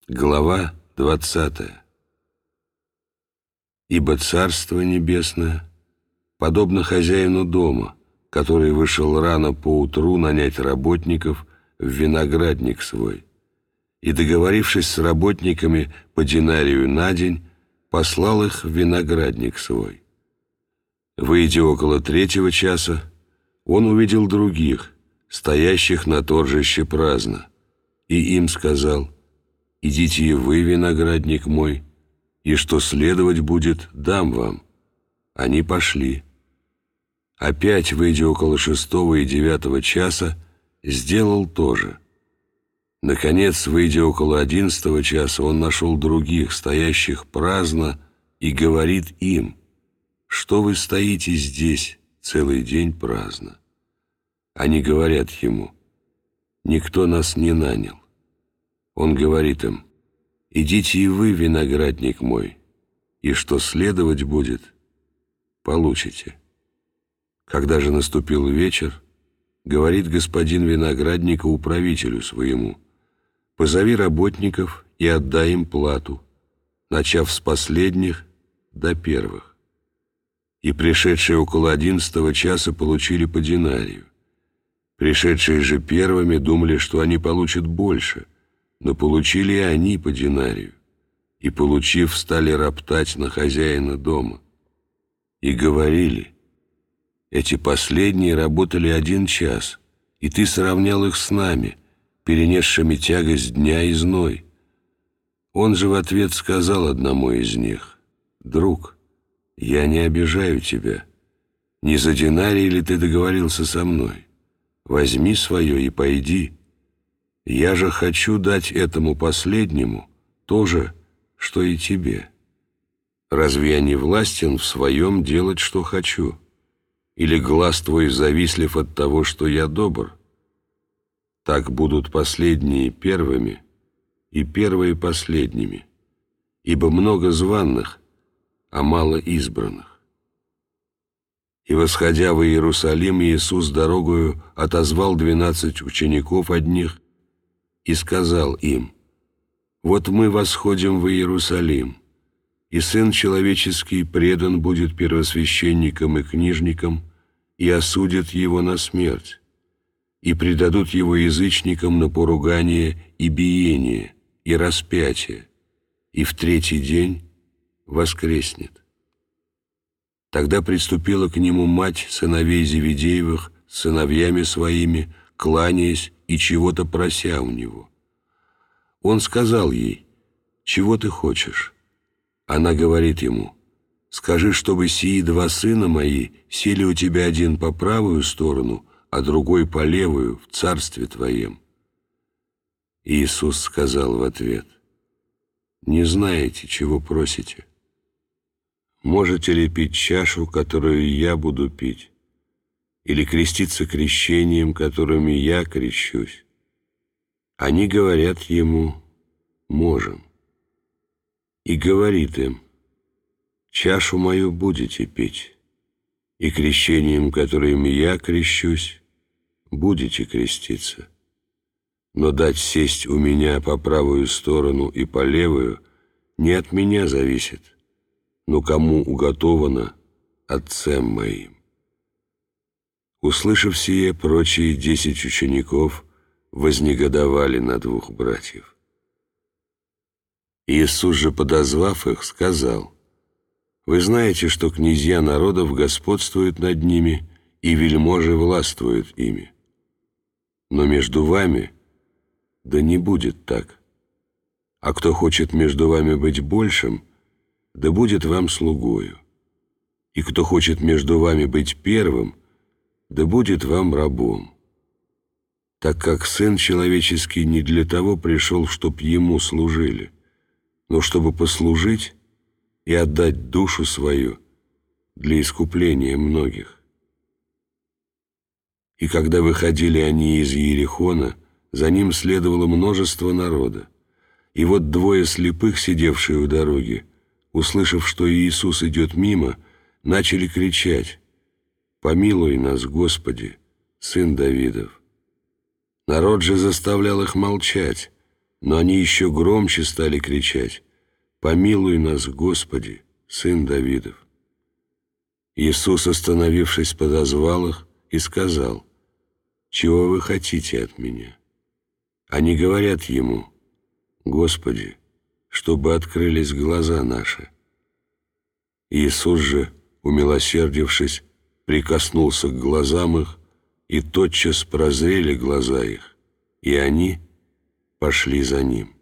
Глава 20. «Ибо Царство Небесное подобно хозяину дома, который вышел рано поутру нанять работников в виноградник свой, и, договорившись с работниками по динарию на день, послал их в виноградник свой. Выйдя около 3 часа, он увидел других, стоящих на торжище праздно, и им сказал: идите и вы, виноградник мой, и что следовать будет, дам вам. Они пошли. Опять, выйдя около 6 и 9 часа, сделал то же. Наконец, выйдя около 11 часа, он нашел других, стоящих праздно, и говорит им: что вы стоите здесь целый день праздно? Они говорят ему: никто нас не нанял. Он говорит им: идите и вы, виноградник мой, и что следовать будет, получите. Когда же наступил вечер, говорит господин виноградника управителю своему: позови работников и отдай им плату, начав с последних до первых. И пришедшие около 11 часа получили по динарию. Пришедшие же первыми думали, что они получат больше, но получили и они по динарию, и, получив, стали роптать на хозяина дома. И говорили: эти последние работали 1 час, и ты сравнял их с нами, перенесшими тягость дня и зной. Он же в ответ сказал одному из них: друг, я не обижаю тебя. Не за динарий ли ты договорился со мной? Возьми свое и пойди. Я же хочу дать этому последнему то же, что и тебе. Разве я не властен в своем делать, что хочу? Или глаз твой завислив от того, что я добр? Так будут последние первыми, и первые последними, ибо много званных, а мало избранных. И, восходя в Иерусалим, Иисус дорогою отозвал 12 учеников одних и сказал им: вот мы восходим в Иерусалим, и Сын Человеческий предан будет первосвященникам и книжникам, и осудят его на смерть, и предадут его язычникам на поругание и биение, и распятие, и в 3-й день воскреснет. Тогда приступила к нему мать сыновей Зеведеевых с сыновьями своими, кланяясь и чего-то прося у него. Он сказал ей: чего ты хочешь? Она говорит ему: скажи, чтобы сии 2 сына мои сели у тебя, один по правую сторону, а другой по левую, в царстве твоем. Иисус сказал в ответ: не знаете, чего просите. Можете ли пить чашу, которую я буду пить, или креститься крещением, которым я крещусь? Они говорят ему: можем. И говорит им: чашу мою будете пить, и крещением, которым я крещусь, будете креститься. Но дать сесть у меня по правую сторону и по левую не от меня зависит, но кому уготовано Отцем моим. Услышав сие, прочие 10 учеников вознегодовали на 2 братьев. Иисус же, подозвав их, сказал: вы знаете, что князья народов господствуют над ними, и вельможи властвуют ими. Но между вами да не будет так. А кто хочет между вами быть большим, да будет вам слугою. И кто хочет между вами быть первым, да будет вам рабом. Так как Сын Человеческий не для того пришел, чтоб Ему служили, но чтобы послужить и отдать душу свою для искупления многих. И когда выходили они из Иерихона, за ним следовало множество народа. И вот 2 слепых, сидевшие у дороги, услышав, что Иисус идет мимо, начали кричать: «Помилуй нас, Господи, Сын Давидов!» Народ же заставлял их молчать, Но они еще громче стали кричать: «Помилуй нас, Господи, Сын Давидов!» Иисус, остановившись, подозвал их и сказал: «Чего вы хотите от меня?» Они говорят ему: «Господи, чтобы открылись глаза наши». Иисус же, умилосердившись, прикоснулся к глазам их, и тотчас прозрели глаза их, и они пошли за ним.